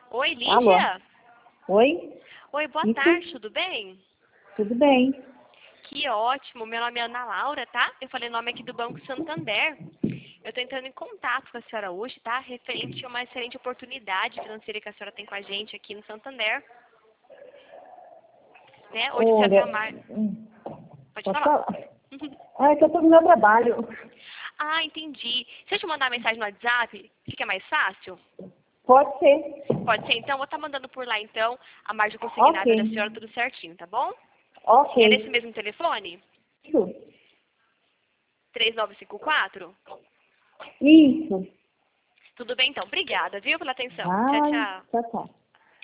Oi, Alô? Lídia? Oi? Oi, boa Isso? tarde, tudo bem? Tudo bem? Que ótimo, meu nome é Ana Laura, tá? Eu falei o nome aqui do Banco Santander. Eu tô entrando em contato com a senhora hoje, tá? Referente a uma excelente oportunidade financeira que a senhora tem com a gente aqui no Santander. Né? Hoje a senhora Olha, tá mais... Pode posso falar. falar? Ah, é que eu tô no meu trabalho. Ah, entendi. Se eu te mandar uma mensagem no WhatsApp, fica mais fácil? Pode ser. Pode ser, então. Vou estar mandando por lá, então, a margem Ok. consignável da senhora, tudo certinho, tá bom? Ok. E é nesse mesmo telefone? Isso. 3954? Isso. Tudo bem, então. Obrigada, viu, pela atenção. Tchau, Vai. tchau. Tchau, tchau.